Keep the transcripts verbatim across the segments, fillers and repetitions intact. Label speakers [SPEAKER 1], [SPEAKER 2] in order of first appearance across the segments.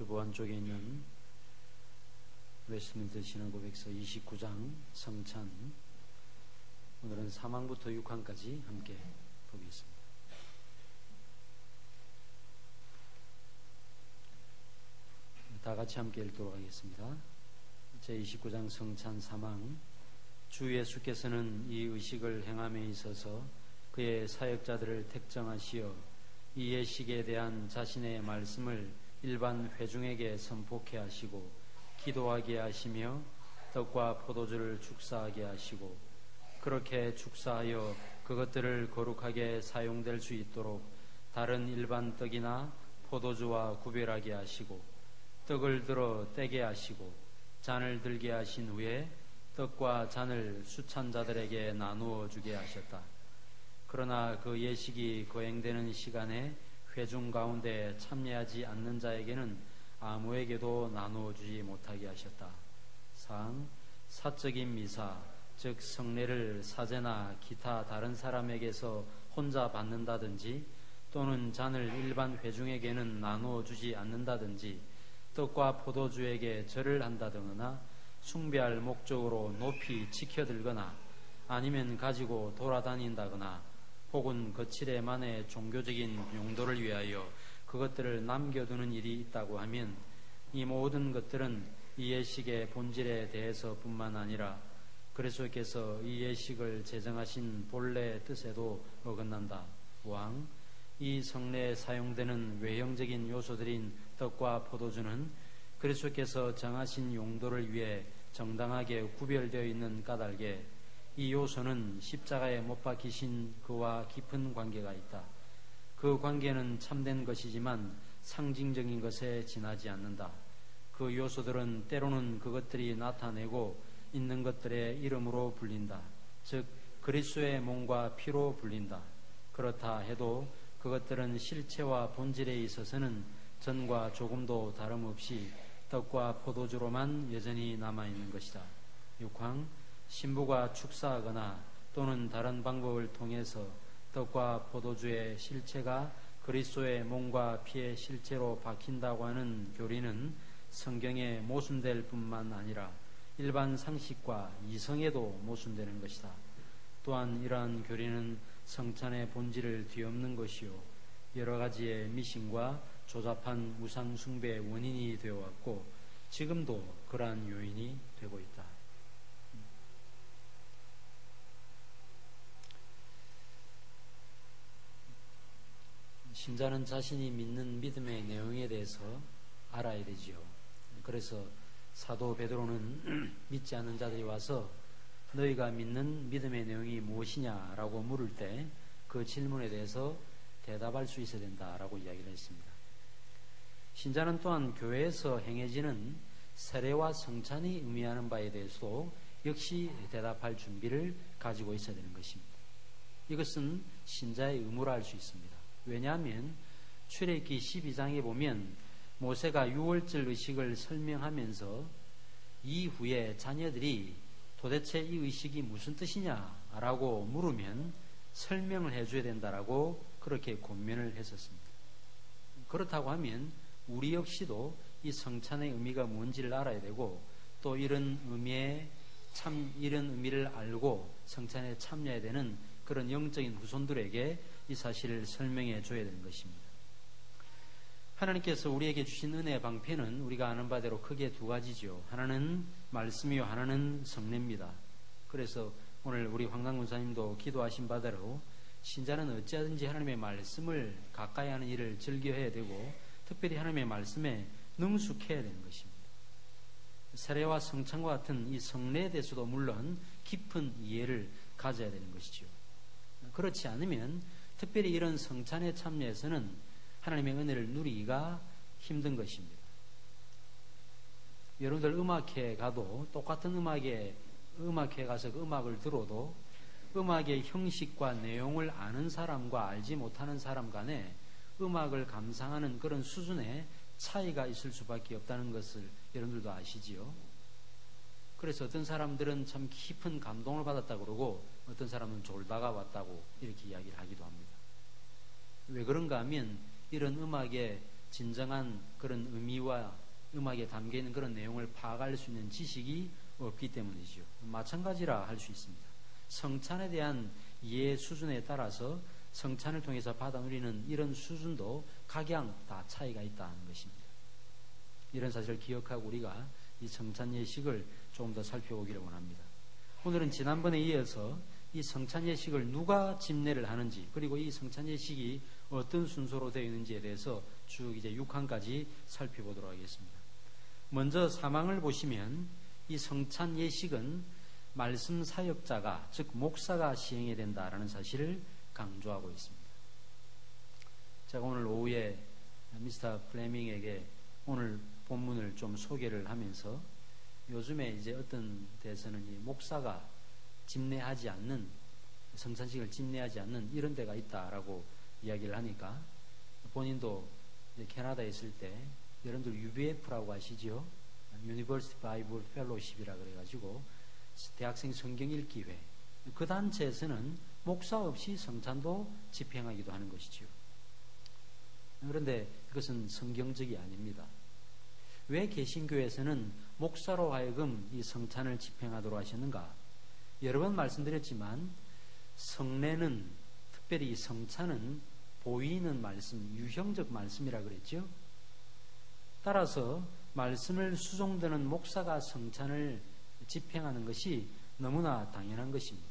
[SPEAKER 1] 주보안 쪽에 있는 웨스트민스터 신앙고백서 이십구 장 성찬, 오늘은 삼 항부터 육 항까지 함께 보겠습니다. 다 같이 함께 읽도록 하겠습니다. 제이십구 장 성찬 삼 항. 주 예수께서는 이 의식을 행함에 있어서 그의 사역자들을 택정하시어 이 예식에 대한 자신의 말씀을 일반 회중에게 선포케 하시고 기도하게 하시며 떡과 포도주를 축사하게 하시고 그렇게 축사하여 그것들을 거룩하게 사용될 수 있도록 다른 일반 떡이나 포도주와 구별하게 하시고 떡을 들어 떼게 하시고 잔을 들게 하신 후에 떡과 잔을 수찬 자들에게 나누어 주게 하셨다. 그러나 그 예식이 거행되는 시간에 회중 가운데 참여하지 않는 자에게는 아무에게도 나누어 주지 못하게 하셨다. 상, 사적인 미사, 즉 성례를 사제나 기타 다른 사람에게서 혼자 받는다든지 또는 잔을 일반 회중에게는 나누어 주지 않는다든지 떡과 포도주에게 절을 한다거나 숭배할 목적으로 높이 치켜들거나 아니면 가지고 돌아다닌다거나 혹은 거칠에만의 종교적인 용도를 위하여 그것들을 남겨두는 일이 있다고 하면 이 모든 것들은 이 예식의 본질에 대해서 뿐만 아니라 그리스도께서 이 예식을 제정하신 본래 뜻에도 어긋난다. 왕, 이 성례에 사용되는 외형적인 요소들인 떡과 포도주는 그리스도께서 정하신 용도를 위해 정당하게 구별되어 있는 까닭에 이 요소는 십자가에 못 박히신 그와 깊은 관계가 있다. 그 관계는 참된 것이지만 상징적인 것에 지나지 않는다. 그 요소들은 때로는 그것들이 나타내고 있는 것들의 이름으로 불린다. 즉 그리스도의 몸과 피로 불린다. 그렇다 해도 그것들은 실체와 본질에 있어서는 전과 조금도 다름없이 떡과 포도주로만 여전히 남아있는 것이다. 육 항. 신부가 축사하거나 또는 다른 방법을 통해서 떡과 포도주의 실체가 그리스도의 몸과 피의 실체로 박힌다고 하는 교리는 성경에 모순될 뿐만 아니라 일반 상식과 이성에도 모순되는 것이다. 또한 이러한 교리는 성찬의 본질을 뒤엎는 것이요 여러 가지의 미신과 조잡한 우상 숭배의 원인이 되어왔고 지금도 그러한 요인이 되고 있다. 신자는 자신이 믿는 믿음의 내용에 대해서 알아야 되지요. 그래서 사도 베드로는 믿지 않는 자들이 와서 너희가 믿는 믿음의 내용이 무엇이냐라고 물을 때 그 질문에 대해서 대답할 수 있어야 된다라고 이야기를 했습니다. 신자는 또한 교회에서 행해지는 세례와 성찬이 의미하는 바에 대해서도 역시 대답할 준비를 가지고 있어야 되는 것입니다. 이것은 신자의 의무라 할 수 있습니다. 왜냐하면 출애굽기 십이 장에 보면 모세가 유월절 의식을 설명하면서 이후에 자녀들이 도대체 이 의식이 무슨 뜻이냐라고 물으면 설명을 해줘야 된다라고 그렇게 권면을 했었습니다. 그렇다고 하면 우리 역시도 이 성찬의 의미가 뭔지를 알아야 되고 또 이런 의미에 참 이런 의미를 알고 성찬에 참여해야 되는 그런 영적인 후손들에게 이 사실을 설명해 줘야 되는 것입니다. 하나님께서 우리에게 주신 은혜의 방편은 우리가 아는 바대로 크게 두 가지죠. 하나는 말씀이요 하나는 성례입니다. 그래서 오늘 우리 황강 권사님도 기도하신 바대로 신자는 어찌하든지 하나님의 말씀을 가까이 하는 일을 즐겨해야 되고 특별히 하나님의 말씀에 능숙해야 되는 것입니다. 세례와 성찬과 같은 이 성례에 대해서도 물론 깊은 이해를 가져야 되는 것이죠. 그렇지 않으면 특별히 이런 성찬에 참여해서는 하나님의 은혜를 누리기가 힘든 것입니다. 여러분들 음악회 가도 똑같은 음악에 음악회 가서 그 음악을 들어도 음악의 형식과 내용을 아는 사람과 알지 못하는 사람 간에 음악을 감상하는 그런 수준의 차이가 있을 수밖에 없다는 것을 여러분들도 아시지요. 그래서 어떤 사람들은 참 깊은 감동을 받았다고 그러고 어떤 사람은 졸다가 왔다고 이렇게 이야기를 하기도 합니다. 왜 그런가 하면 이런 음악의 진정한 그런 의미와 음악에 담겨있는 그런 내용을 파악할 수 있는 지식이 없기 때문이죠. 마찬가지라 할 수 있습니다. 성찬에 대한 이해 수준에 따라서 성찬을 통해서 받아 누리는 이런 수준도 각양 다 차이가 있다는 것입니다. 이런 사실을 기억하고 우리가 이 성찬 예식을 조금 더 살펴보기를 원합니다. 오늘은 지난번에 이어서 이 성찬 예식을 누가 집례를 하는지, 그리고 이 성찬 예식이 어떤 순서로 되어 있는지에 대해서 쭉 이제 육 항까지 살펴보도록 하겠습니다. 먼저 사망을 보시면 이 성찬 예식은 말씀 사역자가, 즉 목사가 시행해야 된다라는 사실을 강조하고 있습니다. 제가 오늘 오후에 미스터 플레밍에게 오늘 본문을 좀 소개를 하면서 요즘에 이제 어떤 데서는 이 목사가 집례하지 않는, 성찬식을 집례하지 않는 이런 데가 있다라고 이야기를 하니까 본인도 이제 캐나다에 있을 때 여러분들 유비에프라고 아시죠? University Bible Fellowship이라 그래가지고 대학생 성경 읽기회, 그 단체에서는 목사 없이 성찬도 집행하기도 하는 것이죠. 그런데 그것은 성경적이 아닙니다. 왜 개신교에서는 목사로 하여금 이 성찬을 집행하도록 하셨는가? 여러 번 말씀드렸지만 성례는, 특별히 이 성찬은 보이는 말씀, 유형적 말씀이라 그랬죠. 따라서 말씀을 수종드는 목사가 성찬을 집행하는 것이 너무나 당연한 것입니다.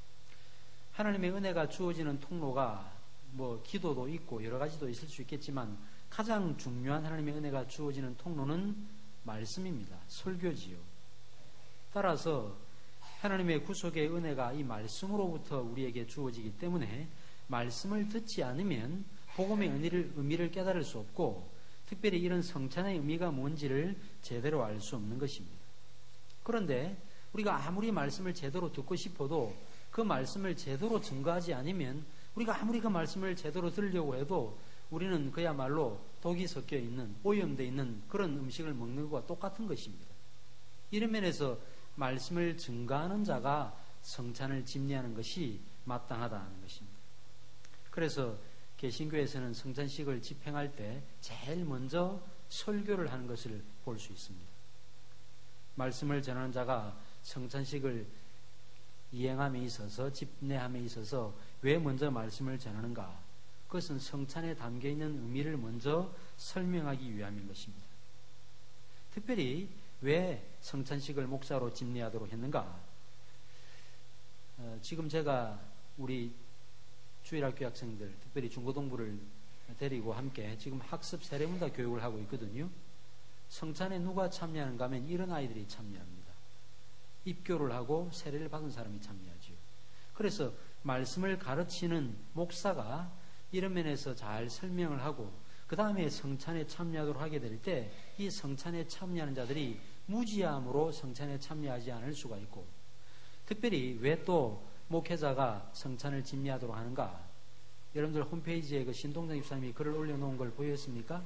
[SPEAKER 1] 하나님의 은혜가 주어지는 통로가 뭐 기도도 있고 여러 가지도 있을 수 있겠지만 가장 중요한 하나님의 은혜가 주어지는 통로는 말씀입니다. 설교지요. 따라서 하나님의 구속의 은혜가 이 말씀으로부터 우리에게 주어지기 때문에 말씀을 듣지 않으면 복음의 의미를, 의미를 깨달을 수 없고, 특별히 이런 성찬의 의미가 뭔지를 제대로 알 수 없는 것입니다. 그런데 우리가 아무리 말씀을 제대로 듣고 싶어도 그 말씀을 제대로 증거하지 않으면, 우리가 아무리 그 말씀을 제대로 들으려고 해도 우리는 그야말로 독이 섞여 있는, 오염되어 있는 그런 음식을 먹는 것과 똑같은 것입니다. 이런 면에서 말씀을 증거하는 자가 성찬을 집례하는 것이 마땅하다는 것입니다. 그래서 개신교에서는 성찬식을 집행할 때 제일 먼저 설교를 하는 것을 볼 수 있습니다. 말씀을 전하는 자가 성찬식을 이행함에 있어서, 집례함에 있어서 왜 먼저 말씀을 전하는가? 그것은 성찬에 담겨있는 의미를 먼저 설명하기 위함인 것입니다. 특별히 왜 성찬식을 목사로 집례하도록 했는가? 어, 지금 제가 우리 주일학교 학생들, 특별히 중고등부를 데리고 함께 지금 학습 세례문답 교육을 하고 있거든요. 성찬에 누가 참여하는가 하면 이런 아이들이 참여합니다. 입교를 하고 세례를 받은 사람이 참여하죠. 그래서 말씀을 가르치는 목사가 이런 면에서 잘 설명을 하고 그 다음에 성찬에 참여하도록 하게 될 때 이 성찬에 참여하는 자들이 무지함으로 성찬에 참여하지 않을 수가 있고, 특별히 왜 또 목회자가 성찬을 집례하도록 하는가? 여러분들 홈페이지에 그 신동장 집사님이 글을 올려놓은 걸 보였습니까?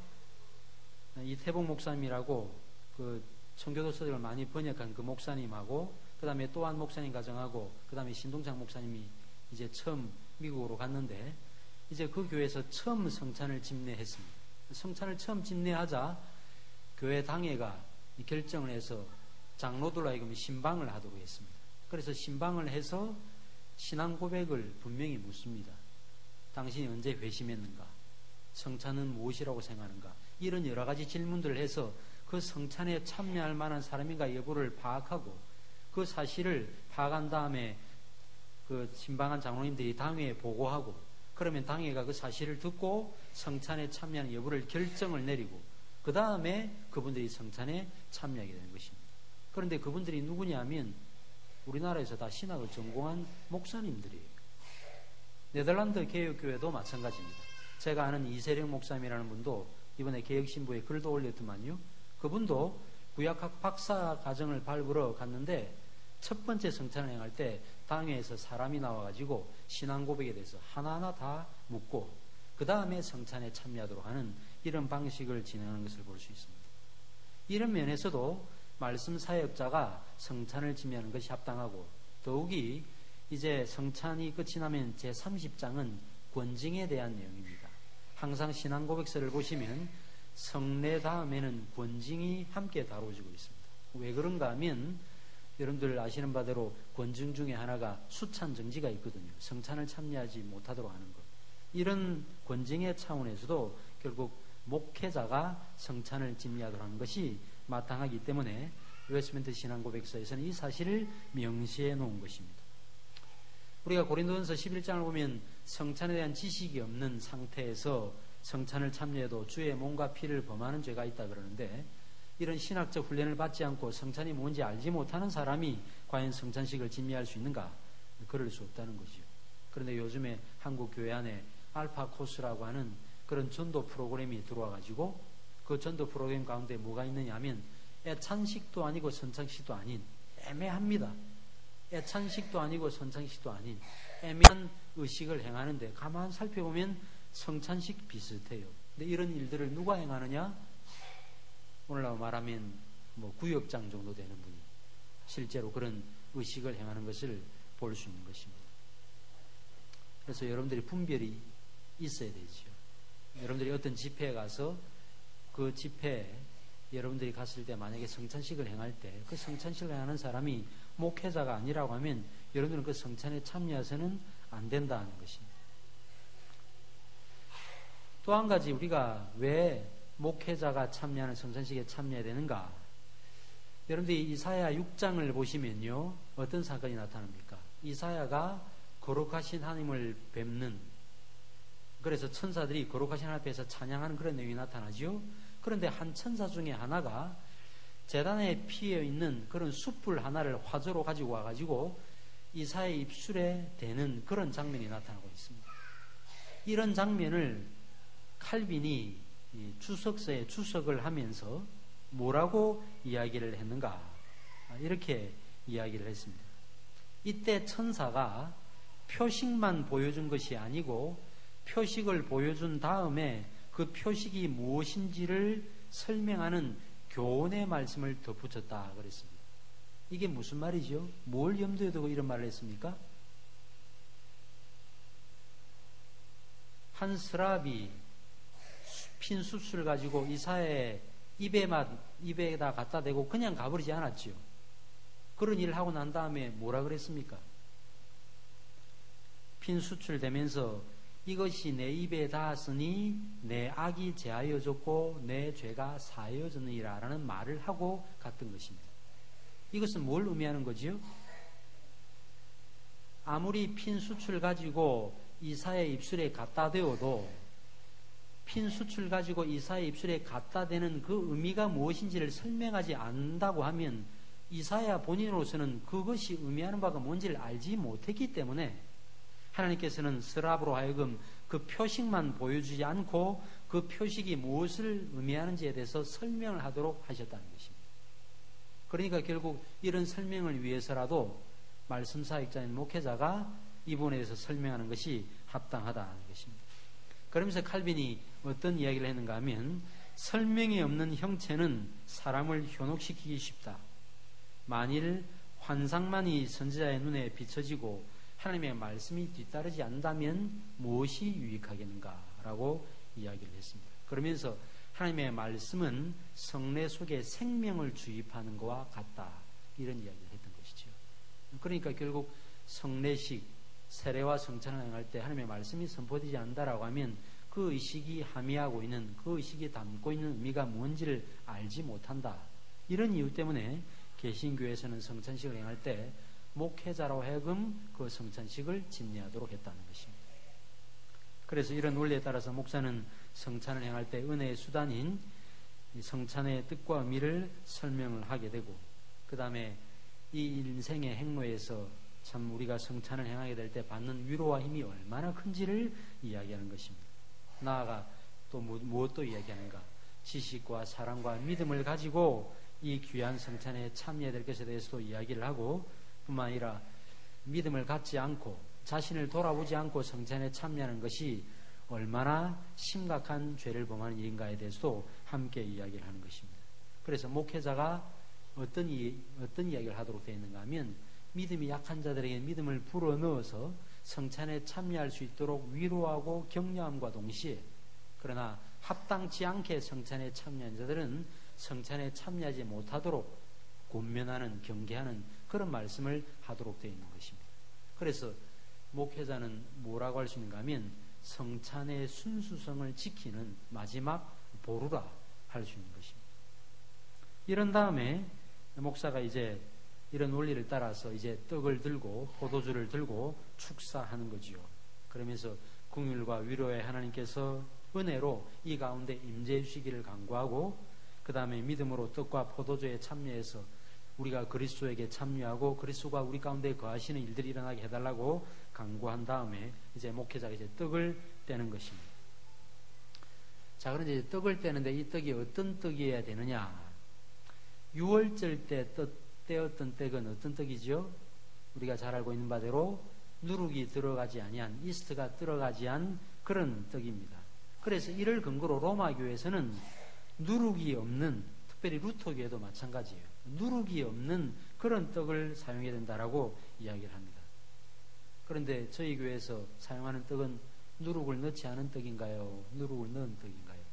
[SPEAKER 1] 이태복 목사님이라고 그 청교도서적을 많이 번역한 그 목사님하고 그 다음에 또 한 목사님 가정하고 그 다음에 신동장 목사님이 이제 처음 미국으로 갔는데 이제 그 교회에서 처음 성찬을 집례했습니다. 성찬을 처음 집례하자 교회 당회가 결정을 해서 장로들로 하여금 신방을 하도록 했습니다. 그래서 신방을 해서 신앙 고백을 분명히 묻습니다. 당신이 언제 회심했는가? 성찬은 무엇이라고 생각하는가? 이런 여러 가지 질문들을 해서 그 성찬에 참여할 만한 사람인가 여부를 파악하고 그 사실을 파악한 다음에 그 신방한 장로님들이 당회에 보고하고, 그러면 당회가 그 사실을 듣고 성찬에 참여하는 여부를 결정을 내리고 그 다음에 그분들이 성찬에 참여하게 되는 것입니다. 그런데 그분들이 누구냐 하면 우리나라에서 다 신학을 전공한 목사님들이에요. 네덜란드 개혁교회도 마찬가지입니다. 제가 아는 이세령 목사님이라는 분도 이번에 개혁신부에 글도 올렸더만요. 그분도 구약학 박사 과정을 밟으러 갔는데 첫 번째 성찬을 행할 때 당회에서 사람이 나와가지고 신앙 고백에 대해서 하나하나 다 묻고 그 다음에 성찬에 참여하도록 하는 이런 방식을 진행하는 것을 볼 수 있습니다. 이런 면에서도 말씀 사역자가 성찬을 집례하는 것이 합당하고, 더욱이 이제 성찬이 끝이 나면 제삼십 장은 권징에 대한 내용입니다. 항상 신앙 고백서를 보시면 성례 다음에는 권징이 함께 다뤄지고 있습니다. 왜 그런가 하면 여러분들 아시는 바대로 권징 중에 하나가 수찬정지가 있거든요. 성찬을 참여하지 못하도록 하는 것. 이런 권징의 차원에서도 결국 목회자가 성찬을 집례하도록 하는 것이 마땅하기 때문에 웨스트민스터 신앙고백서에서는 이 사실을 명시해 놓은 것입니다. 우리가 고린도전서 십일 장을 보면 성찬에 대한 지식이 없는 상태에서 성찬을 참여해도 주의 몸과 피를 범하는 죄가 있다 그러는데, 이런 신학적 훈련을 받지 않고 성찬이 뭔지 알지 못하는 사람이 과연 성찬식을 집례할 수 있는가? 그럴 수 없다는 것이죠. 그런데 요즘에 한국 교회 안에 알파 코스라고 하는 그런 전도 프로그램이 들어와 가지고 그 전도 프로그램 가운데 뭐가 있느냐 하면 애찬식도 아니고 선찬식도 아닌 애매합니다. 애찬식도 아니고 선찬식도 아닌 애매한 의식을 행하는데 가만 살펴보면 성찬식 비슷해요. 근데 이런 일들을 누가 행하느냐? 오늘날 말하면 뭐 구역장 정도 되는 분이 실제로 그런 의식을 행하는 것을 볼 수 있는 것입니다. 그래서 여러분들이 분별이 있어야 되죠. 여러분들이 어떤 집회에 가서 그 집회에 여러분들이 갔을 때 만약에 성찬식을 행할 때 그 성찬식을 행하는 사람이 목회자가 아니라고 하면 여러분들은 그 성찬에 참여해서는 안 된다는 것입니다. 또 한 가지, 우리가 왜 목회자가 참여하는 성찬식에 참여해야 되는가? 여러분들이 이사야 육 장을 보시면요, 어떤 사건이 나타납니까? 이사야가 거룩하신 하나님을 뵙는, 그래서 천사들이 거룩하신 하나님 앞에서 찬양하는 그런 내용이 나타나죠. 그런데 한 천사 중에 하나가 제단에 피어 있는 그런 숯불 하나를 화조로 가지고 와가지고 이사야의 입술에 대는 그런 장면이 나타나고 있습니다. 이런 장면을 칼빈이 주석서에 주석을 하면서 뭐라고 이야기를 했는가? 이렇게 이야기를 했습니다. 이때 천사가 표식만 보여준 것이 아니고 표식을 보여준 다음에 그 표식이 무엇인지를 설명하는 교훈의 말씀을 덧붙였다 그랬습니다. 이게 무슨 말이죠? 뭘 염두에 두고 이런 말을 했습니까? 한 스랍이 핀 숯을 가지고 이사야의 입에만, 입에다 갖다 대고 그냥 가버리지 않았지요. 그런 일을 하고 난 다음에 뭐라 그랬습니까? 핀 숯을 대면서 이것이 내 입에 닿았으니 내 악이 제하여졌고 내 죄가 사하여졌느니라 라는 말을 하고 갔던 것입니다. 이것은 뭘 의미하는 거지요? 아무리 핀 숯을 가지고 이사야의 입술에 갖다 대어도 핀 숯을 가지고 이사야의 입술에 갖다 대는 그 의미가 무엇인지를 설명하지 않는다고 하면 이사야 본인으로서는 그것이 의미하는 바가 뭔지를 알지 못했기 때문에 하나님께서는 스랍으로 하여금 그 표식만 보여주지 않고 그 표식이 무엇을 의미하는지에 대해서 설명을 하도록 하셨다는 것입니다. 그러니까 결국 이런 설명을 위해서라도 말씀 사역자인 목회자가 이 부분에 대해서 설명하는 것이 합당하다는 것입니다. 그러면서 칼빈이 어떤 이야기를 했는가 하면 설명이 없는 형체는 사람을 현혹시키기 쉽다. 만일 환상만이 선지자의 눈에 비춰지고 하나님의 말씀이 뒤따르지 않는다면 무엇이 유익하겠는가? 라고 이야기를 했습니다. 그러면서 하나님의 말씀은 성례 속에 생명을 주입하는 것과 같다. 이런 이야기를 했던 것이죠. 그러니까 결국 성례식, 세례와 성찬을 행할 때 하나님의 말씀이 선포되지 않는다라고 하면 그 의식이 함의하고 있는, 그 의식이 담고 있는 의미가 뭔지를 알지 못한다. 이런 이유 때문에 개신교에서는 성찬식을 행할 때 목회자로 하여금 그 성찬식을 집례하도록 했다는 것입니다. 그래서 이런 원리에 따라서 목사는 성찬을 행할 때 은혜의 수단인 성찬의 뜻과 의미를 설명을 하게 되고, 그 다음에 이 인생의 행로에서 참 우리가 성찬을 행하게 될 때 받는 위로와 힘이 얼마나 큰지를 이야기하는 것입니다. 나아가 또 무엇도 이야기하는가? 지식과 사랑과 믿음을 가지고 이 귀한 성찬에 참여해야 될 것에 대해서도 이야기를 하고, 뿐만 아니라 믿음을 갖지 않고 자신을 돌아보지 않고 성찬에 참여하는 것이 얼마나 심각한 죄를 범하는 일인가에 대해서도 함께 이야기를 하는 것입니다. 그래서 목회자가 어떤, 이, 어떤 이야기를 하도록 되어 있는가 하면 믿음이 약한 자들에게 믿음을 불어넣어서 성찬에 참여할 수 있도록 위로하고 격려함과 동시에, 그러나 합당치 않게 성찬에 참여한 자들은 성찬에 참여하지 못하도록 권면하는, 경계하는 그런 말씀을 하도록 되어 있는 것입니다. 그래서 목회자는 뭐라고 할 수 있는가 하면 성찬의 순수성을 지키는 마지막 보루라 할 수 있는 것입니다. 이런 다음에 목사가 이제 이런 원리를 따라서 이제 떡을 들고 포도주를 들고 축사하는 거지요. 그러면서 긍휼과 위로의 하나님께서 은혜로 이 가운데 임재해 주시기를 간구하고, 그 다음에 믿음으로 떡과 포도주에 참여해서 우리가 그리스도에게 참여하고 그리스도가 우리 가운데 거하시는 일들이 일어나게 해달라고 간구한 다음에 이제 목회자가 이제 떡을 떼는 것입니다. 자, 그런데 이제 떡을 떼는데 이 떡이 어떤 떡이어야 되느냐? 유월절 때 떡, 떼었던 떡은 어떤 떡이죠? 우리가 잘 알고 있는 바대로 누룩이 들어가지 아니한, 이스트가 들어가지 않은 그런 떡입니다. 그래서 이를 근거로 로마 교회에서는 누룩이 없는, 특별히 루터교회도 마찬가지예요. 누룩이 없는 그런 떡을 사용해야 된다라고 이야기를 합니다. 그런데 저희 교회에서 사용하는 떡은 누룩을 넣지 않은 떡인가요? 누룩을 넣은 떡인가요?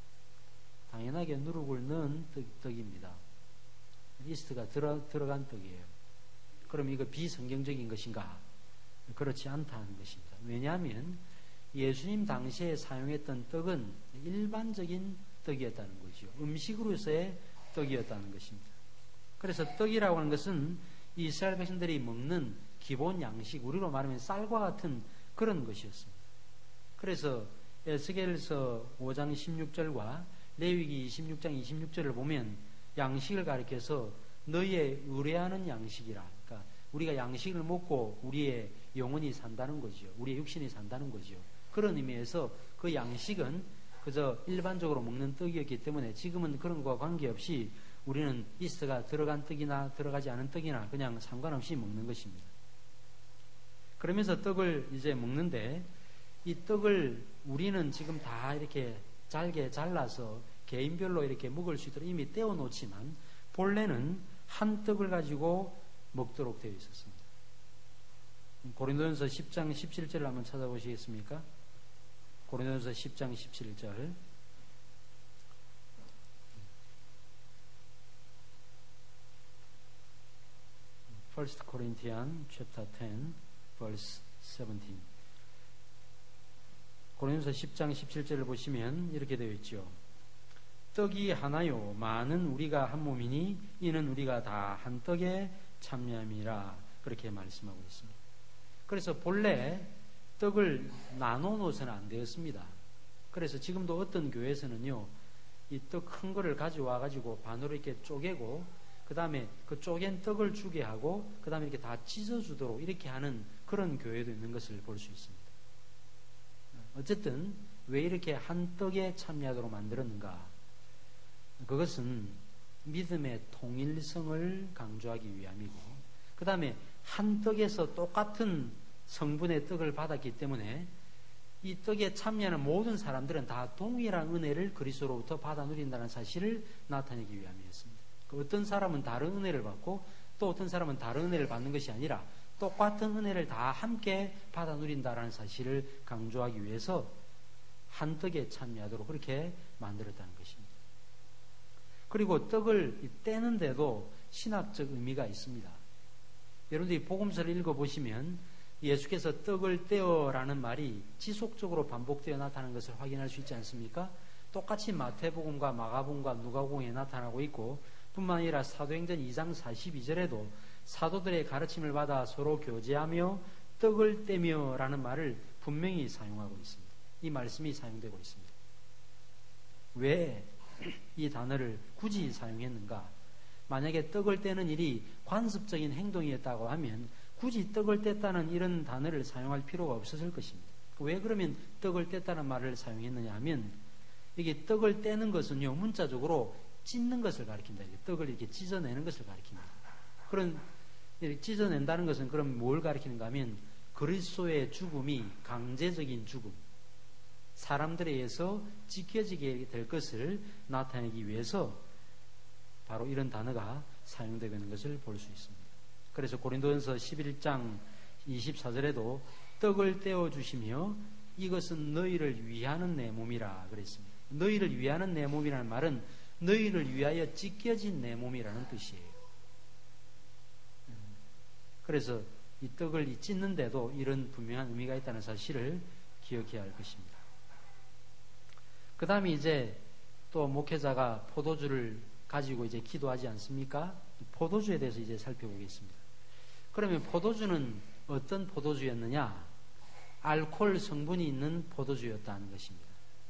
[SPEAKER 1] 당연하게 누룩을 넣은 떡, 떡입니다. 이스트가 들어, 들어간 떡이에요. 그럼 이거 비성경적인 것인가? 그렇지 않다는 것입니다. 왜냐하면 예수님 당시에 사용했던 떡은 일반적인 떡이었다는 거죠. 음식으로서의 떡이었다는 것입니다. 그래서 떡이라고 하는 것은 이스라엘 백성들이 먹는 기본 양식, 우리로 말하면 쌀과 같은 그런 것이었습니다. 그래서 에스겔서 오 장 십육 절과 레위기 이십육 장 이십육 절을 보면 양식을 가리켜서 너희의 의뢰하는 양식이라, 그러니까 우리가 양식을 먹고 우리의 영혼이 산다는 거죠. 우리의 육신이 산다는 거죠. 그런 의미에서 그 양식은 그저 일반적으로 먹는 떡이었기 때문에 지금은 그런 것과 관계없이 우리는 이스트가 들어간 떡이나 들어가지 않은 떡이나 그냥 상관없이 먹는 것입니다. 그러면서 떡을 이제 먹는데, 이 떡을 우리는 지금 다 이렇게 잘게 잘라서 개인별로 이렇게 먹을 수 있도록 이미 떼어 놓지만 본래는 한 떡을 가지고 먹도록 되어 있었습니다. 고린도전서 십 장 십칠 절을 한번 찾아보시겠습니까? 고린도전서 십 장 십칠 절. First Corinthians chapter ten verse seventeen. 고린도전서 십 장 십칠 절을 보시면 이렇게 되어 있죠. 떡이 하나요 많은 우리가 한 몸이니 이는 우리가 다 한 떡에 참여함이라, 그렇게 말씀하고 있습니다. 그래서 본래 떡을 나눠 놓아서는 안 되었습니다. 그래서 지금도 어떤 교회에서는요, 이 떡 큰 거를 가져와 가지고 반으로 이렇게 쪼개고 그 다음에 그 쪼갠 떡을 주게 하고 그 다음에 이렇게 다 찢어주도록 이렇게 하는 그런 교회도 있는 것을 볼 수 있습니다. 어쨌든 왜 이렇게 한 떡에 참여하도록 만들었는가? 그것은 믿음의 통일성을 강조하기 위함이고, 그 다음에 한 떡에서 똑같은 성분의 떡을 받았기 때문에 이 떡에 참여하는 모든 사람들은 다 동일한 은혜를 그리스도로부터 받아 누린다는 사실을 나타내기 위함이었습니다. 어떤 사람은 다른 은혜를 받고 또 어떤 사람은 다른 은혜를 받는 것이 아니라 똑같은 은혜를 다 함께 받아 누린다는 사실을 강조하기 위해서 한 떡에 참여하도록 그렇게 만들었다는 것입니다. 그리고 떡을 떼는데도 신학적 의미가 있습니다. 여러분들이 복음서를 읽어보시면 예수께서 떡을 떼어라는 말이 지속적으로 반복되어 나타나는 것을 확인할 수 있지 않습니까? 똑같이 마태복음과 마가복음과 누가복음에 나타나고 있고, 뿐만 아니라 사도행전 이 장 사십이 절에도 사도들의 가르침을 받아 서로 교제하며 떡을 떼며 라는 말을 분명히 사용하고 있습니다. 이 말씀이 사용되고 있습니다. 왜 이 단어를 굳이 사용했는가? 만약에 떡을 떼는 일이 관습적인 행동이었다고 하면 굳이 떡을 뗐다는 이런 단어를 사용할 필요가 없었을 것입니다. 왜 그러면 떡을 뗐다는 말을 사용했느냐 하면, 이게 떡을 떼는 것은요, 문자적으로 찢는 것을 가리킵니다. 떡을 이렇게 찢어내는 것을 가리킵니다. 그런, 이렇게 찢어낸다는 것은 그럼 뭘 가리키는가 하면 그리스도의 죽음이 강제적인 죽음, 사람들에 의해서 지켜지게 될 것을 나타내기 위해서 바로 이런 단어가 사용되고 있는 것을 볼 수 있습니다. 그래서 고린도전서 십일 장 이십사 절에도 떡을 떼어 주시며 이것은 너희를 위하는 내 몸이라 그랬습니다. 너희를 위하는 내 몸이라는 말은 너희를 위하여 찢겨진 내 몸이라는 뜻이에요. 그래서 이 떡을 찢는데도 이런 분명한 의미가 있다는 사실을 기억해야 할 것입니다. 그 다음에 이제 또 목회자가 포도주를 가지고 이제 기도하지 않습니까? 포도주에 대해서 이제 살펴보겠습니다. 그러면 포도주는 어떤 포도주였느냐? 알코올 성분이 있는 포도주였다는 것입니다.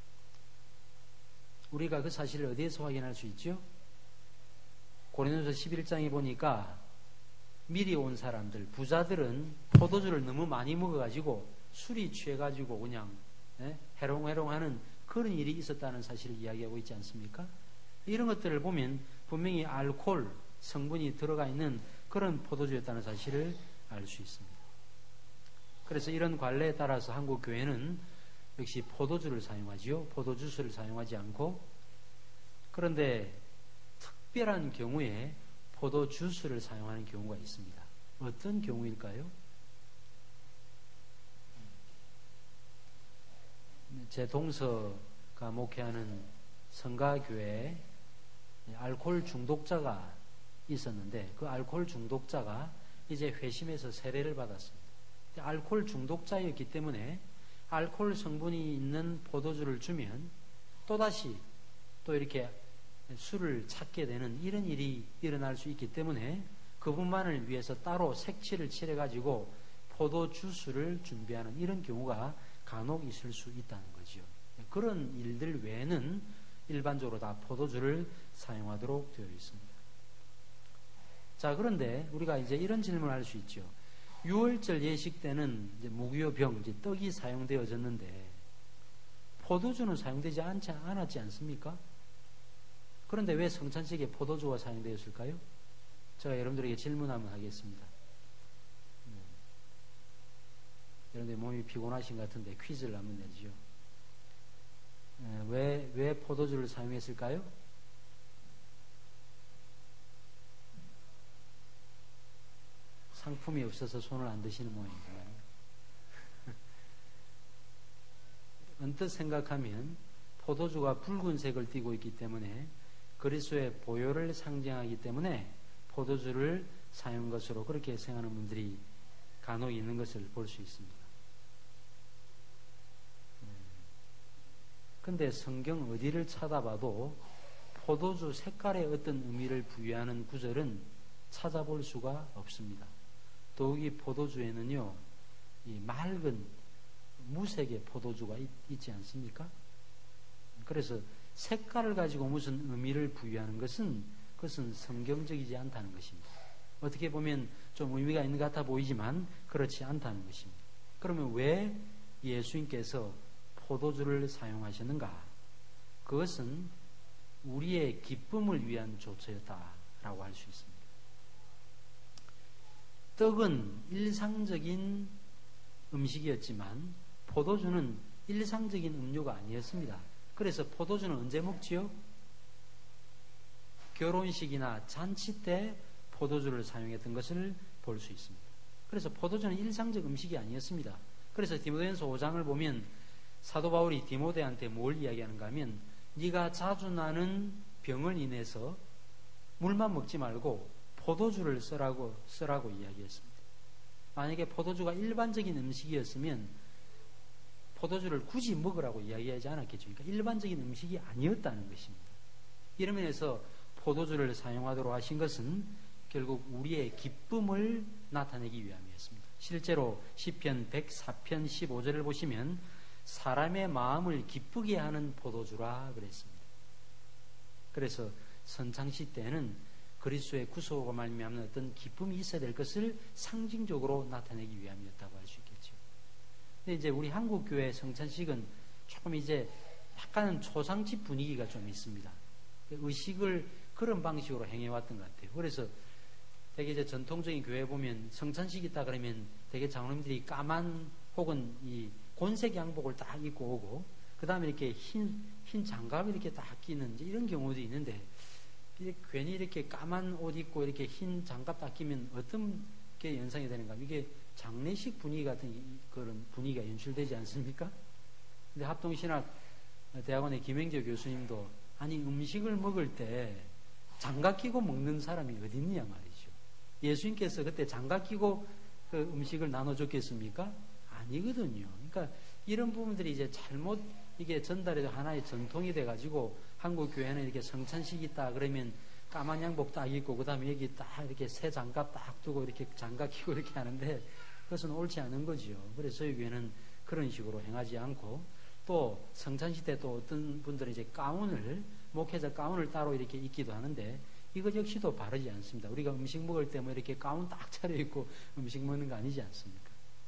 [SPEAKER 1] 우리가 그 사실을 어디에서 확인할 수 있죠? 고린도서 십일 장에 보니까 미리 온 사람들, 부자들은 포도주를 너무 많이 먹어가지고 술이 취해가지고 그냥 예? 해롱해롱하는 그런 일이 있었다는 사실을 이야기하고 있지 않습니까? 이런 것들을 보면 분명히 알코올 성분이 들어가 있는 그런 포도주였다는 사실을 알 수 있습니다. 그래서 이런 관례에 따라서 한국 교회는 역시 포도주를 사용하지요. 포도주스를 사용하지 않고, 그런데 특별한 경우에 포도주스를 사용하는 경우가 있습니다. 어떤 경우일까요? 제 동서가 목회하는 성가교회에 알코올 중독자가 있었는데 그 알코올 중독자가 이제 회심해서 세례를 받았습니다. 알코올 중독자였기 때문에 알코올 성분이 있는 포도주를 주면 또다시 또 이렇게 술을 찾게 되는 이런 일이 일어날 수 있기 때문에 그분만을 위해서 따로 색칠을 칠해가지고 포도주스를 준비하는 이런 경우가 간혹 있을 수 있다는 거죠. 그런 일들 외에는 일반적으로 다 포도주를 사용하도록 되어 있습니다. 자, 그런데 우리가 이제 이런 질문을 할 수 있죠. 유월절 예식 때는 이제 무교병, 이제 떡이 사용되어졌는데 포도주는 사용되지 않지, 않았지 않습니까? 그런데 왜 성찬식에 포도주가 사용되었을까요? 제가 여러분들에게 질문 한번 하겠습니다. 네. 여러분들 몸이 피곤하신 것 같은데 퀴즈를 한번 내주죠. 네, 왜, 왜 포도주를 사용했을까요? 상품이 없어서 손을 안 드시는 모양입니다. 언뜻 생각하면 포도주가 붉은색을 띠고 있기 때문에 그리스도의 보혈을 상징하기 때문에 포도주를 사용한 것으로 그렇게 생각하는 분들이 간혹 있는 것을 볼 수 있습니다. 그런데 성경 어디를 찾아봐도 포도주 색깔에 어떤 의미를 부여하는 구절은 찾아볼 수가 없습니다. 더욱이 포도주에는요, 이 맑은 무색의 포도주가 있, 있지 않습니까? 그래서 색깔을 가지고 무슨 의미를 부여하는 것은 그것은 성경적이지 않다는 것입니다. 어떻게 보면 좀 의미가 있는 것 같아 보이지만 그렇지 않다는 것입니다. 그러면 왜 예수님께서 포도주를 사용하셨는가? 그것은 우리의 기쁨을 위한 조처였다라고 할 수 있습니다. 떡은 일상적인 음식이었지만 포도주는 일상적인 음료가 아니었습니다. 그래서 포도주는 언제 먹지요? 결혼식이나 잔치 때 포도주를 사용했던 것을 볼 수 있습니다. 그래서 포도주는 일상적 음식이 아니었습니다. 그래서 디모데전서 오 장을 보면 사도 바울이 디모데한테 뭘 이야기하는가 하면 네가 자주 나는 병을 인해서 물만 먹지 말고 포도주를 쓰라고, 쓰라고 이야기했습니다. 만약에 포도주가 일반적인 음식이었으면 포도주를 굳이 먹으라고 이야기하지 않았겠죠. 그러니까 일반적인 음식이 아니었다는 것입니다. 이런 면에서 포도주를 사용하도록 하신 것은 결국 우리의 기쁨을 나타내기 위함이었습니다. 실제로 시편 백사 편 십오 절을 보시면 사람의 마음을 기쁘게 하는 포도주라 그랬습니다. 그래서 선창식 때는 그리스도의 구속으로 말미암는 어떤 기쁨이 있어야 될 것을 상징적으로 나타내기 위함이었다고 할 수 있겠죠. 근데 이제 우리 한국 교회 성찬식은 조금 이제 약간은 초상집 분위기가 좀 있습니다. 의식을 그런 방식으로 행해왔던 것 같아요. 그래서 되게 이제 전통적인 교회 보면 성찬식 있다 그러면 되게 장로님들이 까만 혹은 이 곤색 양복을 딱 입고 오고 그 다음에 이렇게 흰, 흰 장갑을 이렇게 딱 끼는 이런 경우도 있는데 괜히 이렇게 까만 옷 입고 이렇게 흰 장갑 딱 끼면 어떤 게 연상이 되는가? 이게 장례식 분위기 같은 그런 분위기가 연출되지 않습니까? 근데 합동신학 대학원의 김행재 교수님도 아니 음식을 먹을 때 장갑 끼고 먹는 사람이 어디 있느냐 말이죠. 예수님께서 그때 장갑 끼고 그 음식을 나눠줬겠습니까? 아니거든요. 그러니까 이런 부분들이 이제 잘못 이게 전달해도 하나의 전통이 돼가지고 한국 교회는 이렇게 성찬식 있다 그러면 까만 양복 딱 입고 그 다음에 여기 딱 이렇게 새 장갑 딱 두고 이렇게 장갑 끼고 이렇게 하는데 그것은 옳지 않은 거지요. 그래서 저희 교회는 그런 식으로 행하지 않고 또 성찬식 때 또 어떤 분들은 이제 가운을 목회자 가운을 따로 이렇게 입기도 하는데 이것 역시도 바르지 않습니다. 우리가 음식 먹을 때 뭐 이렇게 가운 딱 차려입고 음식 먹는 거 아니지 않습니까?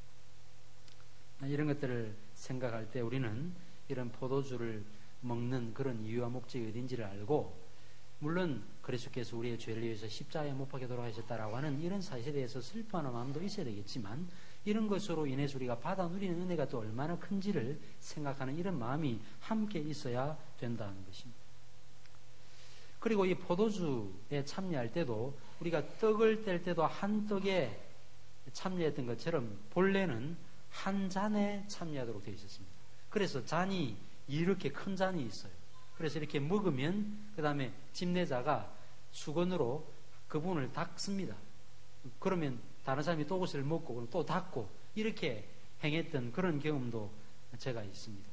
[SPEAKER 1] 이런 것들을 생각할 때 우리는 이런 포도주를 먹는 그런 이유와 목적이 어딘지를 알고 물론 그리스도께서 우리의 죄를 위해서 십자가에 못 박혀 돌아가셨다라고 하는 이런 사실에 대해서 슬퍼하는 마음도 있어야 되겠지만 이런 것으로 인해서 우리가 받아 누리는 은혜가 또 얼마나 큰지를 생각하는 이런 마음이 함께 있어야 된다는 것입니다. 그리고 이 포도주에 참여할 때도 우리가 떡을 뗄 때도 한 떡에 참여했던 것처럼 본래는 한 잔에 참여하도록 되어 있었습니다. 그래서 잔이 이렇게 큰 잔이 있어요. 그래서 이렇게 먹으면 그 다음에 집내자가 수건으로 그 부분을 닦습니다. 그러면 다른 사람이 또 그것을 먹고 그럼 또 닦고 이렇게 행했던 그런 경험도 제가 있습니다.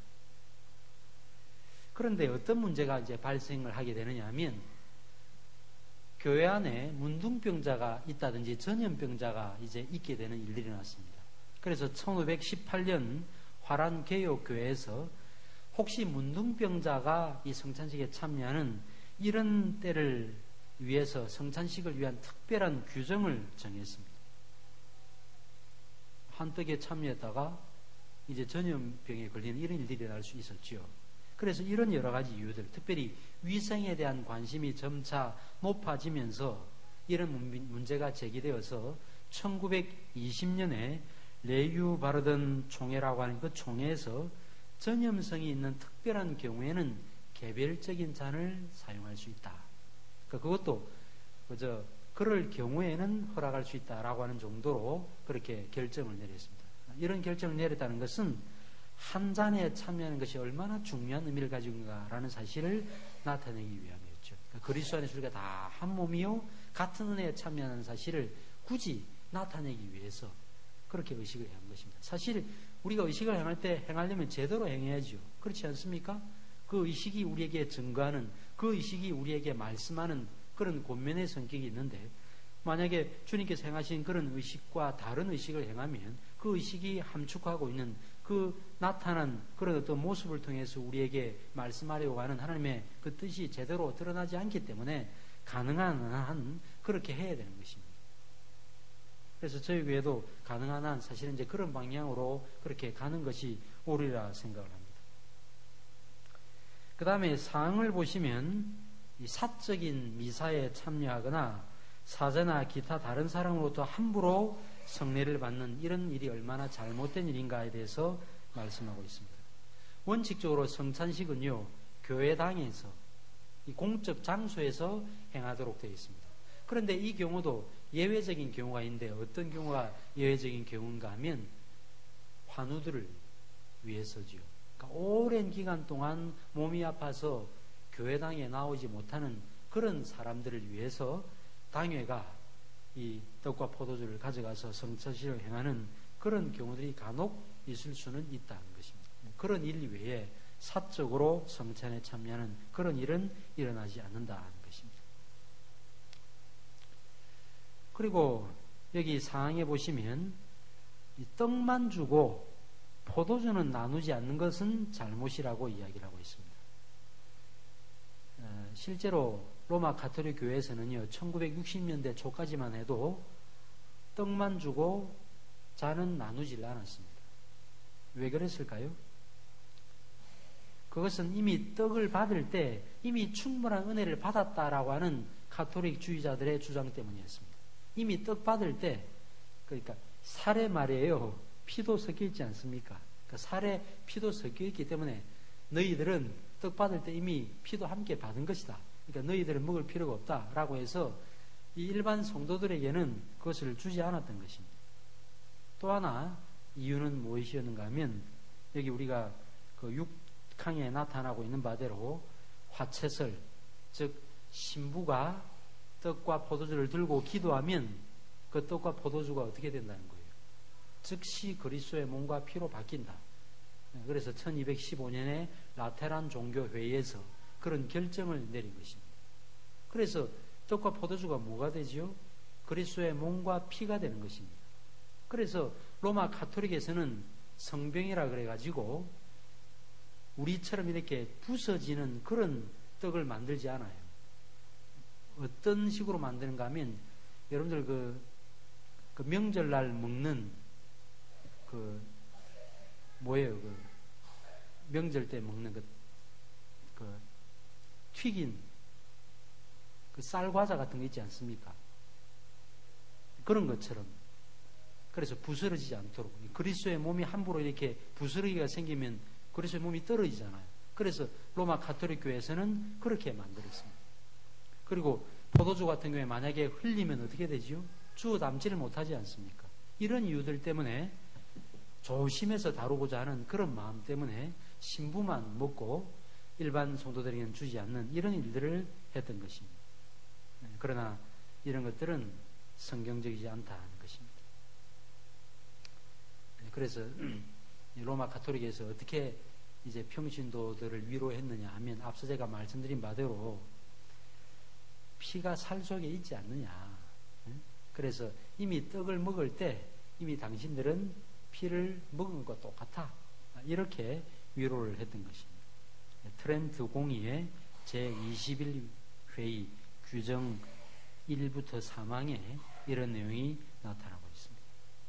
[SPEAKER 1] 그런데 어떤 문제가 이제 발생을 하게 되느냐 하면 교회 안에 문둥병자가 있다든지 전염병자가 이제 있게 되는 일들이 났습니다. 그래서 천오백십팔 년 화란 개혁교회에서 혹시 문둥병자가 이 성찬식에 참여하는 이런 때를 위해서 성찬식을 위한 특별한 규정을 정했습니다. 한떡에 참여했다가 이제 전염병에 걸리는 이런 일들이 날 수 있었지요. 그래서 이런 여러 가지 이유들, 특별히 위생에 대한 관심이 점차 높아지면서 이런 문제가 제기되어서 천구백이십 년에 레유 바르던 총회라고 하는 그 총회에서 전염성이 있는 특별한 경우에는 개별적인 잔을 사용할 수 있다. 그러니까 그것도 그저 그럴 경우에는 허락할 수 있다라고 하는 정도로 그렇게 결정을 내렸습니다. 이런 결정을 내렸다는 것은 한 잔에 참여하는 것이 얼마나 중요한 의미를 가지고 있는가라는 사실을 나타내기 위함이었죠. 그러니까 그리스도 안에서 우리가 다 한 몸이요 같은 은혜에 참여하는 사실을 굳이 나타내기 위해서 그렇게 의식을 한 것입니다. 사실 우리가 의식을 행할 때 행하려면 제대로 행해야죠. 그렇지 않습니까? 그 의식이 우리에게 증거하는, 그 의식이 우리에게 말씀하는 그런 권면의 성격이 있는데 만약에 주님께서 행하신 그런 의식과 다른 의식을 행하면 그 의식이 함축하고 있는 그 나타난 그런 어떤 모습을 통해서 우리에게 말씀하려고 하는 하나님의 그 뜻이 제대로 드러나지 않기 때문에 가능한 한 그렇게 해야 되는 것입니다. 그래서 저희 교회도 가능한 한 사실은 이제 그런 방향으로 그렇게 가는 것이 옳으리라 생각을 합니다. 그 다음에 사항을 보시면 이 사적인 미사에 참여하거나 사제나 기타 다른 사람으로부터 함부로 성례를 받는 이런 일이 얼마나 잘못된 일인가에 대해서 말씀하고 있습니다. 원칙적으로 성찬식은요, 교회당에서, 이 공적 장소에서 행하도록 되어 있습니다. 그런데 이 경우도 예외적인 경우가 있는데 어떤 경우가 예외적인 경우인가 하면 환우들을 위해서지요. 그러니까 오랜 기간 동안 몸이 아파서 교회당에 나오지 못하는 그런 사람들을 위해서 당회가 이 떡과 포도주를 가져가서 성찬식을 행하는 그런 경우들이 간혹 있을 수는 있다는 것입니다. 그런 일 외에 사적으로 성찬에 참여하는 그런 일은 일어나지 않는다는 것입니다. 그리고 여기 상황에 보시면 이 떡만 주고 포도주는 나누지 않는 것은 잘못이라고 이야기를 하고 있습니다. 실제로 로마 가톨릭 교회에서는요, 천구백육십 년대 초까지만 해도 떡만 주고 잔은 나누질 않았습니다. 왜 그랬을까요? 그것은 이미 떡을 받을 때 이미 충분한 은혜를 받았다라고 하는 가톨릭 주의자들의 주장 때문이었습니다. 이미 떡 받을 때, 그러니까 살에 말이에요, 피도 섞여 있지 않습니까? 그러니까 살에 피도 섞여 있기 때문에 너희들은 떡 받을 때 이미 피도 함께 받은 것이다. 그러니까 너희들은 먹을 필요가 없다라고 해서 이 일반 성도들에게는 그것을 주지 않았던 것입니다. 또 하나 이유는 무엇이었는가 하면 여기 우리가 그 육 직항에 나타나고 있는 바대로 화채설, 즉 신부가 떡과 포도주를 들고 기도하면 그 떡과 포도주가 어떻게 된다는 거예요? 즉시 그리스도의 몸과 피로 바뀐다. 그래서 천이백십오 년에 라테란 종교회의에서 그런 결정을 내린 것입니다. 그래서 떡과 포도주가 뭐가 되지요? 그리스도의 몸과 피가 되는 것입니다. 그래서 로마 가톨릭에서는 성병이라 그래가지고 우리처럼 이렇게 부서지는 그런 떡을 만들지 않아요. 어떤 식으로 만드는가 하면 여러분들 그, 그 명절날 먹는 그 뭐예요? 그 명절 때 먹는 그, 그 튀긴 그 쌀과자 같은 거 있지 않습니까? 그런 것처럼. 그래서 부스러지지 않도록. 그리스도의 몸이 함부로 이렇게 부스러기가 생기면 그리스도의 몸이 떨어지잖아요. 그래서 로마 가톨릭 교회에서는 그렇게 만들었습니다. 그리고 포도주 같은 경우에 만약에 흘리면 어떻게 되지요? 주워 담지를 못하지 않습니까? 이런 이유들 때문에 조심해서 다루고자 하는 그런 마음 때문에 신부만 먹고 일반 성도들에게는 주지 않는 이런 일들을 했던 것입니다. 그러나 이런 것들은 성경적이지 않다는 것입니다. 그래서 로마 가톨릭에서 어떻게 이제 평신도들을 위로했느냐 하면 앞서 제가 말씀드린 바대로 피가 살 속에 있지 않느냐. 그래서 이미 떡을 먹을 때 이미 당신들은 피를 먹은 것과 똑같아. 이렇게 위로를 했던 것입니다. 트렌트 공의의 제이십일 회의 규정 일부터 사망에 이런 내용이 나타나고 있습니다.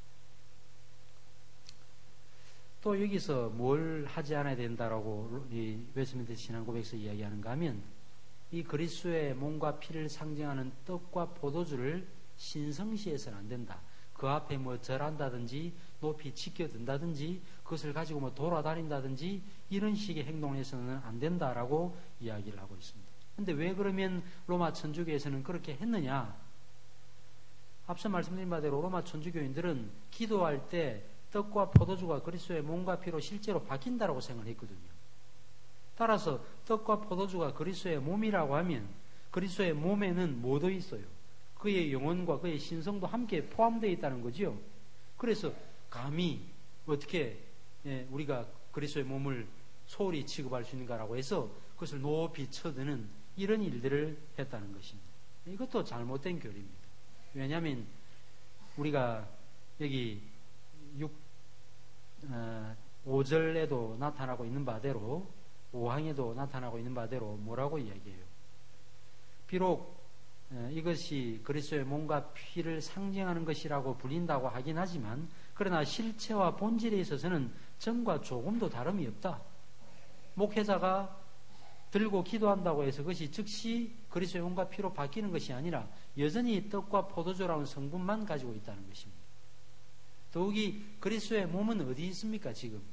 [SPEAKER 1] 또 여기서 뭘 하지 않아야 된다라고 이 웨스트민스터 신앙고백에서 이야기하는가 하면 이 그리스도의 몸과 피를 상징하는 떡과 포도주를 신성시해서는 안 된다. 그 앞에 뭐 절한다든지 높이 지켜든다든지 그것을 가지고 뭐 돌아다닌다든지 이런 식의 행동을 해서는 안 된다라고 이야기를 하고 있습니다. 근데 왜 그러면 로마 천주교에서는 그렇게 했느냐? 앞서 말씀드린 바대로 로마 천주교인들은 기도할 때 떡과 포도주가 그리스도의 몸과 피로 실제로 바뀐다라고 생각했거든요. 따라서 떡과 포도주가 그리스도의 몸이라고 하면 그리스도의 몸에는 뭐도 있어요? 그의 영혼과 그의 신성도 함께 포함되어 있다는 거죠. 그래서 감히 어떻게 우리가 그리스도의 몸을 소홀히 취급할 수 있는가라고 해서 그것을 높이 쳐드는 이런 일들을 했다는 것입니다. 이것도 잘못된 교리입니다. 왜냐하면 우리가 여기 육, 어, 오 절에도 나타나고 있는 바대로 오 항에도 나타나고 있는 바대로 뭐라고 이야기해요? 비록 이것이 그리스도의 몸과 피를 상징하는 것이라고 불린다고 하긴 하지만 그러나 실체와 본질에 있어서는 전과 조금도 다름이 없다. 목회자가 들고 기도한다고 해서 그것이 즉시 그리스도의 몸과 피로 바뀌는 것이 아니라 여전히 떡과 포도주라는 성분만 가지고 있다는 것입니다. 더욱이 그리스도의 몸은 어디 있습니까 지금?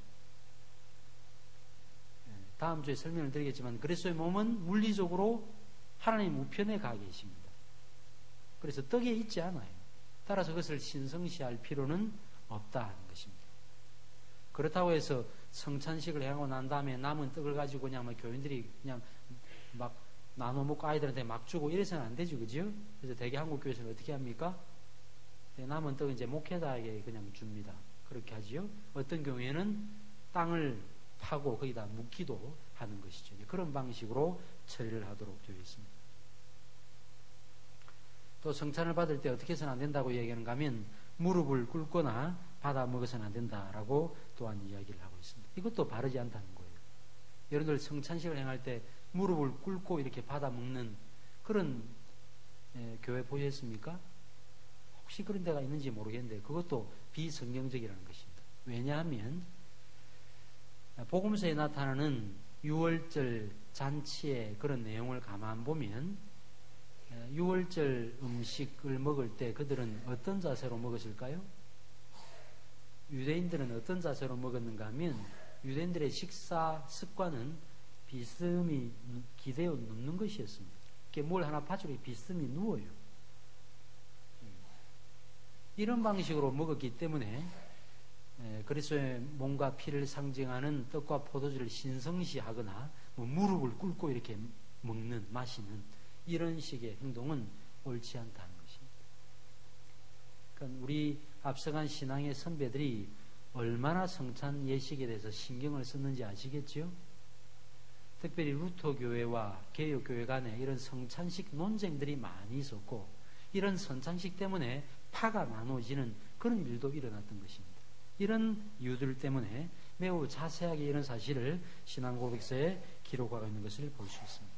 [SPEAKER 1] 다음 주에 설명을 드리겠지만 그리스도의 몸은 물리적으로 하나님 우편에 가 계십니다. 그래서 떡에 있지 않아요. 따라서 그것을 신성시할 필요는 없다는 것입니다. 그렇다고 해서 성찬식을 해하고 난 다음에 남은 떡을 가지고 그냥 막 교인들이 그냥 막 나눠 먹고 아이들한테 막 주고 이래서는 안 되죠, 그죠? 그래서 대개 한국 교회에서는 어떻게 합니까? 남은 떡은 이제 목회자에게 그냥 줍니다. 그렇게 하지요. 어떤 경우에는 땅을 파고 거기다 묻기도 하는 것이죠. 그런 방식으로 처리를 하도록 되어 있습니다. 또 성찬을 받을 때 어떻게 해서는 안 된다고 얘기하는가 하면 무릎을 꿇거나 받아 먹어서는 안 된다라고 또한 이야기를 하고 있습니다. 이것도 바르지 않다는 거예요. 여러분들 성찬식을 행할 때 무릎을 꿇고 이렇게 받아 먹는 그런 에, 교회 보셨습니까? 혹시 그런 데가 있는지 모르겠는데 그것도 비성경적이라는 것입니다. 왜냐하면 복음서에 나타나는 유월절 잔치의 그런 내용을 가만 보면 유월절 음식을 먹을 때 그들은 어떤 자세로 먹었을까요? 유대인들은 어떤 자세로 먹었는가 하면 유대인들의 식사 습관은 비스듬히 기대어 눕는 것이었습니다. 이렇게 뭘 하나 받치고 비스듬히 누워요. 이런 방식으로 먹었기 때문에 그리스도의 몸과 피를 상징하는 떡과 포도주를 신성시하거나 뭐 무릎을 꿇고 이렇게 먹는, 마시는 이런 식의 행동은 옳지 않다는 것입니다. 그러니까 우리 앞서간 신앙의 선배들이 얼마나 성찬 예식에 대해서 신경을 썼는지 아시겠죠? 특별히 루터 교회와 개혁 교회 간에 이런 성찬식 논쟁들이 많이 있었고, 이런 성찬식 때문에 파가 나눠지는 그런 일도 일어났던 것입니다. 이런 이유들 때문에 매우 자세하게 이런 사실을 신앙고백서에 기록하고 있는 것을 볼 수 있습니다.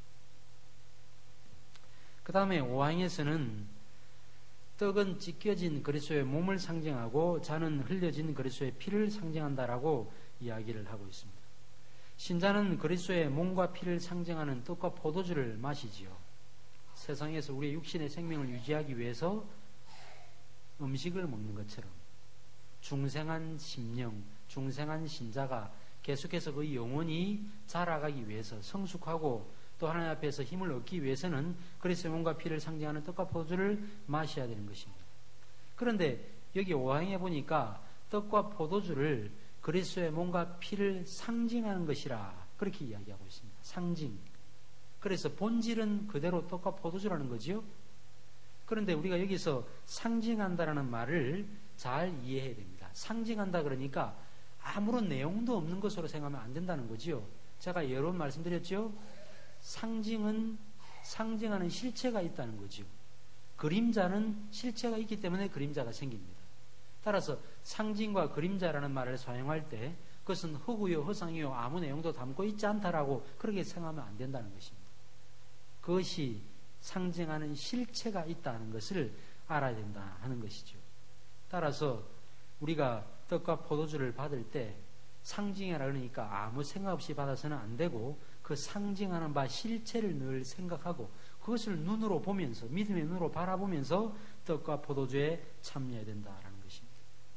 [SPEAKER 1] 그 다음에 오 항에서는 떡은 찢겨진 그리스도의 몸을 상징하고 잔은 흘려진 그리스도의 피를 상징한다라고 이야기를 하고 있습니다. 신자는 그리스도의 몸과 피를 상징하는 떡과 포도주를 마시지요. 세상에서 우리의 육신의 생명을 유지하기 위해서 음식을 먹는 것처럼 중생한 심령, 중생한 신자가 계속해서 그 영혼이 자라가기 위해서, 성숙하고 또 하나님 앞에서 힘을 얻기 위해서는 그리스도의 몸과 피를 상징하는 떡과 포도주를 마셔야 되는 것입니다. 그런데 여기 오 항에 보니까 떡과 포도주를 그리스도의 몸과 피를 상징하는 것이라 그렇게 이야기하고 있습니다. 상징. 그래서 본질은 그대로 떡과 포도주라는 거지요. 그런데 우리가 여기서 상징한다라는 말을 잘 이해해야 됩니다. 상징한다 그러니까 아무런 내용도 없는 것으로 생각하면 안 된다는 거지요. 제가 여러 번 말씀드렸죠. 상징은 상징하는 실체가 있다는 거지요. 그림자는 실체가 있기 때문에 그림자가 생깁니다. 따라서 상징과 그림자라는 말을 사용할 때 그것은 허구요, 허상이요, 아무 내용도 담고 있지 않다라고 그렇게 생각하면 안 된다는 것입니다. 그것이 상징하는 실체가 있다는 것을 알아야 된다 하는 것이죠. 따라서 우리가 떡과 포도주를 받을 때 상징이라 그러니까 아무 생각 없이 받아서는 안 되고 그 상징하는 바 실체를 늘 생각하고 그것을 눈으로 보면서, 믿음의 눈으로 바라보면서 떡과 포도주에 참여해야 된다라는 것입니다.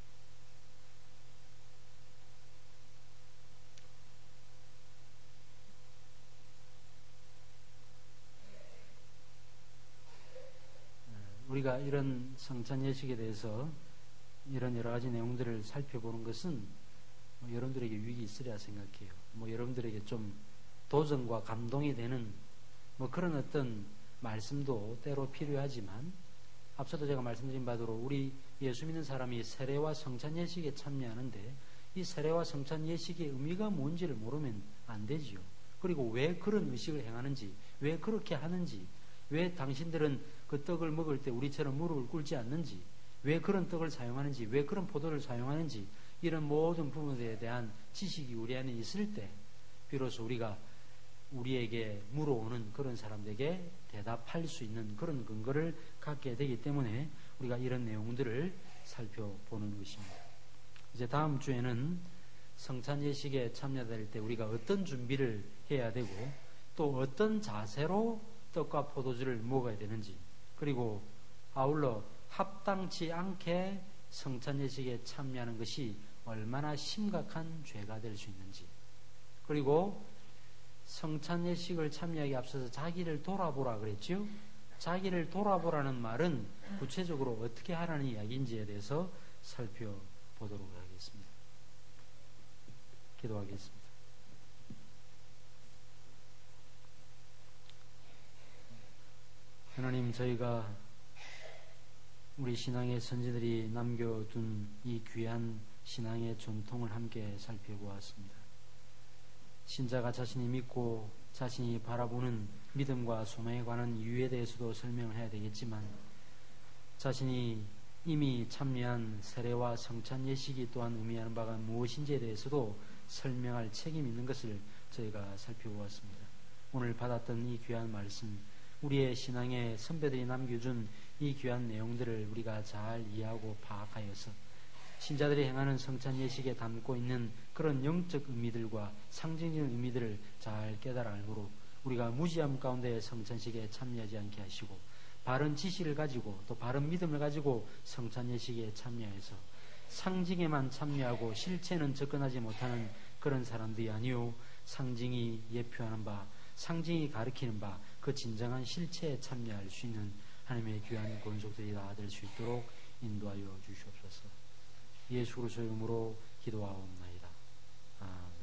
[SPEAKER 1] 우리가 이런 성찬 예식에 대해서 이런 여러 가지 내용들을 살펴보는 것은 뭐 여러분들에게 유익이 있으리라 생각해요. 뭐 여러분들에게 좀 도전과 감동이 되는 뭐 그런 어떤 말씀도 때로 필요하지만, 앞서도 제가 말씀드린 바대로 우리 예수 믿는 사람이 세례와 성찬 예식에 참여하는데 이 세례와 성찬 예식의 의미가 뭔지를 모르면 안 되지요. 그리고 왜 그런 의식을 행하는지, 왜 그렇게 하는지, 왜 당신들은 그 떡을 먹을 때 우리처럼 무릎을 꿇지 않는지, 왜 그런 떡을 사용하는지, 왜 그런 포도를 사용하는지, 이런 모든 부분에 대한 지식이 우리 안에 있을 때 비로소 우리가 우리에게 물어오는 그런 사람들에게 대답할 수 있는 그런 근거를 갖게 되기 때문에 우리가 이런 내용들을 살펴보는 것입니다. 이제 다음 주에는 성찬 예식에 참여될 때 우리가 어떤 준비를 해야 되고 또 어떤 자세로 떡과 포도주를 먹어야 되는지, 그리고 아울러 합당치 않게 성찬 예식에 참여하는 것이 얼마나 심각한 죄가 될 수 있는지, 그리고 성찬 예식을 참여하기 앞서서 자기를 돌아보라 그랬죠. 자기를 돌아보라는 말은 구체적으로 어떻게 하라는 이야기인지에 대해서 살펴보도록 하겠습니다. 기도하겠습니다. 하나님, 저희가 우리 신앙의 선지들이 남겨둔 이 귀한 신앙의 전통을 함께 살펴보았습니다. 신자가 자신이 믿고 자신이 바라보는 믿음과 소망에 관한 이유에 대해서도 설명을 해야 되겠지만, 자신이 이미 참여한 세례와 성찬 예식이 또한 의미하는 바가 무엇인지에 대해서도 설명할 책임이 있는 것을 저희가 살펴보았습니다. 오늘 받았던 이 귀한 말씀, 우리의 신앙의 선배들이 남겨준 이 귀한 내용들을 우리가 잘 이해하고 파악하여서 신자들이 행하는 성찬 예식에 담고 있는 그런 영적 의미들과 상징적인 의미들을 잘 깨달아 알므로 우리가 무지함 가운데 성찬식에 참여하지 않게 하시고, 바른 지식을 가지고 또 바른 믿음을 가지고 성찬 예식에 참여해서 상징에만 참여하고 실체는 접근하지 못하는 그런 사람들이 아니요, 상징이 예표하는 바, 상징이 가리키는 바, 그 진정한 실체에 참여할 수 있는 하나님의 귀한 권속들이 다 될 수 있도록 인도하여 주시옵소서. 예수 그리스도의 이름으로 기도하옵나이다. 아멘.